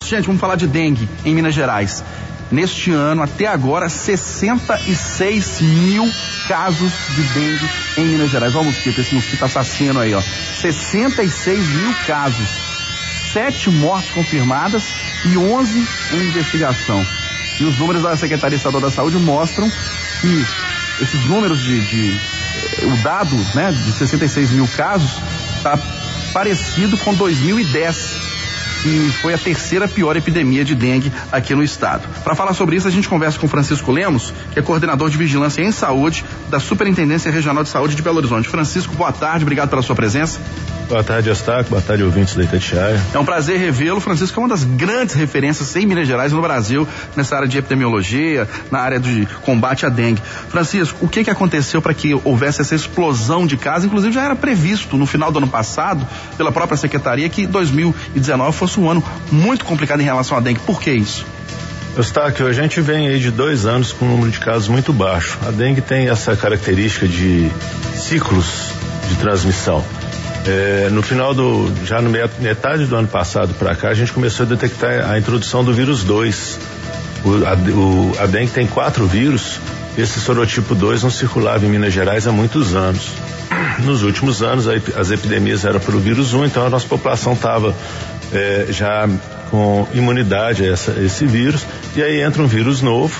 Gente, vamos falar de dengue em Minas Gerais. Neste ano, até agora, 66 mil casos de dengue em Minas Gerais. Olha o mosquito, esse mosquito assassino aí, ó. 66 mil casos. 7 mortes confirmadas e 11 em investigação. E os números da Secretaria Estadual da Saúde mostram que esses números o dado, né, de 66 mil casos está parecido com 2010, que foi a terceira pior epidemia de dengue aqui no estado. Para falar sobre isso, a gente conversa com Francisco Lemos, que é coordenador de Vigilância em Saúde da Superintendência Regional de Saúde de Belo Horizonte. Francisco, boa tarde, obrigado pela sua presença. Boa tarde, Eustáquio. Boa tarde, ouvintes da Itatiaia. É um prazer revê-lo. Francisco é uma das grandes referências em Minas Gerais e no Brasil, nessa área de epidemiologia, na área de combate à dengue. Francisco, o que aconteceu para que houvesse essa explosão de casos? Inclusive já era previsto no final do ano passado, pela própria Secretaria, que 2019 fosse um ano muito complicado em relação à dengue. Por que isso? Eustáquio, a gente vem aí de 2 anos com um número de casos muito baixo. A dengue tem essa característica de ciclos de transmissão. No final já no metade do ano passado para cá, a gente começou a detectar a introdução do vírus 2. A dengue tem 4 vírus. Esse sorotipo 2 não circulava em Minas Gerais há muitos anos. Nos últimos anos, as epidemias eram pelo vírus 1, então a nossa população estava já com imunidade a esse vírus, e aí entra um vírus novo.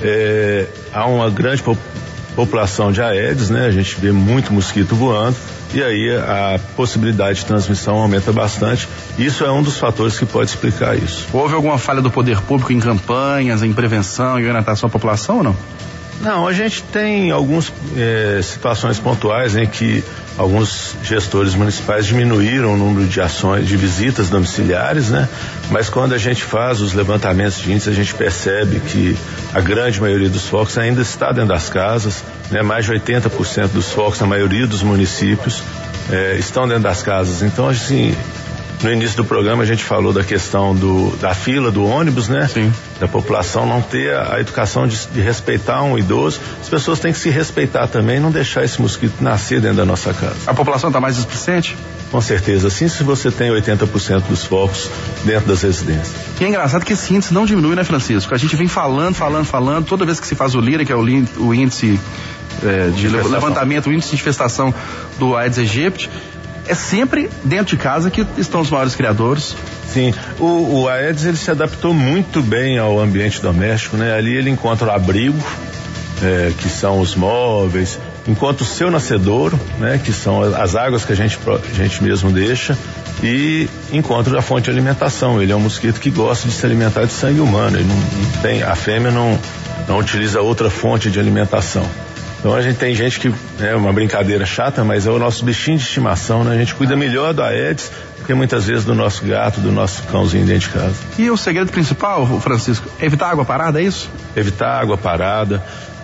Há uma grande população de Aedes, né? A gente vê muito mosquito voando, e aí a possibilidade de transmissão aumenta bastante. Isso é um dos fatores que pode explicar isso. Houve alguma falha do poder público em campanhas, em prevenção e orientação à população ou não? Não, a gente tem algumas situações pontuais em que alguns gestores municipais diminuíram o número de ações, de visitas domiciliares, né? Mas quando a gente faz os levantamentos de índices, a gente percebe que a grande maioria dos focos ainda está dentro das casas, né? Mais de 80% dos focos, na maioria dos municípios, estão dentro das casas. Então, assim, no início do programa a gente falou da questão da fila do ônibus, né? Sim. Da população não ter a educação de respeitar um idoso. As pessoas têm que se respeitar também e não deixar esse mosquito nascer dentro da nossa casa. A população está mais displicente? Com certeza, sim, se você tem 80% dos focos dentro das residências. E é engraçado que esse índice não diminui, né, Francisco? A gente vem falando, toda vez que se faz o LIRA, que é o índice de levantamento, o índice de infestação do Aedes aegypti, é sempre dentro de casa que estão os maiores criadores. Sim, o Aedes ele se adaptou muito bem ao ambiente doméstico, né? Ali ele encontra o abrigo, que são os móveis, encontra o seu nascedouro, né? Que são as águas que a gente mesmo deixa, e encontra a fonte de alimentação. Ele é um mosquito que gosta de se alimentar de sangue humano. Ele não tem, a fêmea não utiliza outra fonte de alimentação. Então a gente tem gente que é uma brincadeira chata, mas é o nosso bichinho de estimação, né? A gente cuida melhor do Aedes do que muitas vezes do nosso gato, do nosso cãozinho dentro de casa. E o segredo principal, Francisco, é evitar água parada, é isso? Evitar água parada,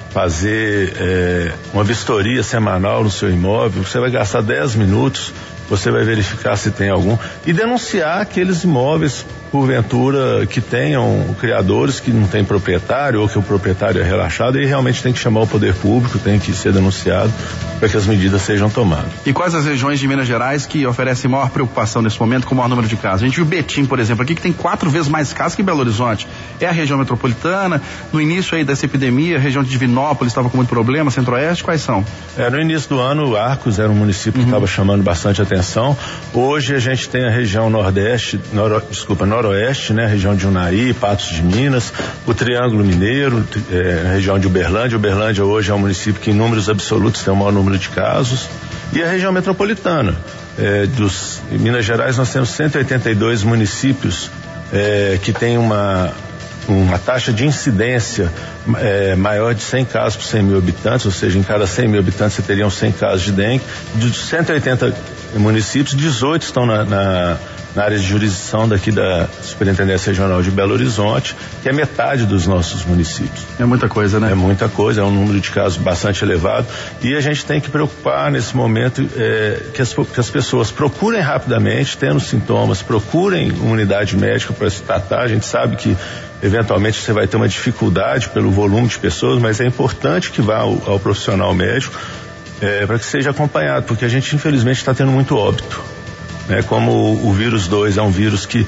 fazer uma vistoria semanal no seu imóvel. Você vai gastar 10 minutos, você vai verificar se tem algum, e denunciar aqueles imóveis, porventura, que tenham criadores que não tem proprietário ou que o proprietário é relaxado, e realmente tem que chamar o poder público, tem que ser denunciado para que as medidas sejam tomadas. E quais as regiões de Minas Gerais que oferecem maior preocupação nesse momento com o maior número de casos? A gente viu Betim, por exemplo, aqui que tem 4 vezes mais casos que Belo Horizonte. É a região metropolitana. No início aí dessa epidemia, a região de Divinópolis estava com muito problema, Centro-Oeste, quais são? No início do ano, Arcos era um município que estava chamando bastante atenção. Hoje a gente tem a região noroeste, né? A região de Unai, Patos de Minas, o Triângulo Mineiro, a região de Uberlândia. Uberlândia hoje é um município que em números absolutos tem o maior número de casos. E a região metropolitana. Em Minas Gerais nós temos 182 municípios que tem uma taxa de incidência maior de 100 casos por 100 mil habitantes, ou seja, em cada 100 mil habitantes você teria 100 casos de dengue. De 180 municípios, 18 estão na área de jurisdição daqui da Superintendência Regional de Belo Horizonte, que é metade dos nossos municípios. É muita coisa, né? É muita coisa, é um número de casos bastante elevado, e a gente tem que preocupar nesse momento que as pessoas procurem rapidamente, tendo sintomas, procurem uma unidade médica para se tratar. A gente sabe que eventualmente você vai ter uma dificuldade pelo volume de pessoas, mas é importante que vá ao profissional médico para que seja acompanhado, porque a gente infelizmente está tendo muito óbito. Como o vírus 2 é um vírus que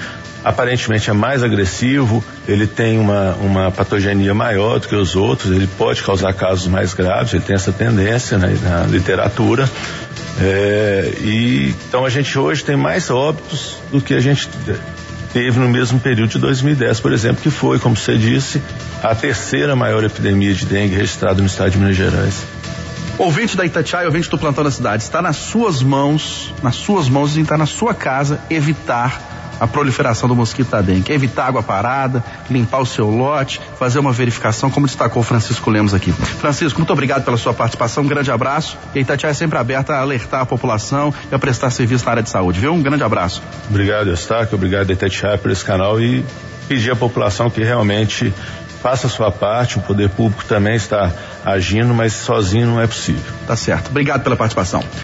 aparentemente é mais agressivo, ele tem uma patogenia maior do que os outros, ele pode causar casos mais graves, ele tem essa tendência, né, na literatura. Então a gente hoje tem mais óbitos do que a gente teve no mesmo período de 2010, por exemplo, que foi, como você disse, a terceira maior epidemia de dengue registrada no estado de Minas Gerais. Ouvinte da Itatiaia, ouvinte do Plantão da Cidade, está nas suas mãos e está na sua casa evitar a proliferação do mosquito da dengue, evitar água parada, limpar o seu lote, fazer uma verificação, como destacou o Francisco Lemos aqui. Francisco, muito obrigado pela sua participação, um grande abraço, e a Itatiaia é sempre aberta a alertar a população e a prestar serviço na área de saúde, viu? Um grande abraço. Obrigado, Eustáquio, obrigado Itatiaia por esse canal e pedir à população que realmente faça a sua parte, o poder público também está agindo, mas sozinho não é possível. Tá certo, obrigado pela participação.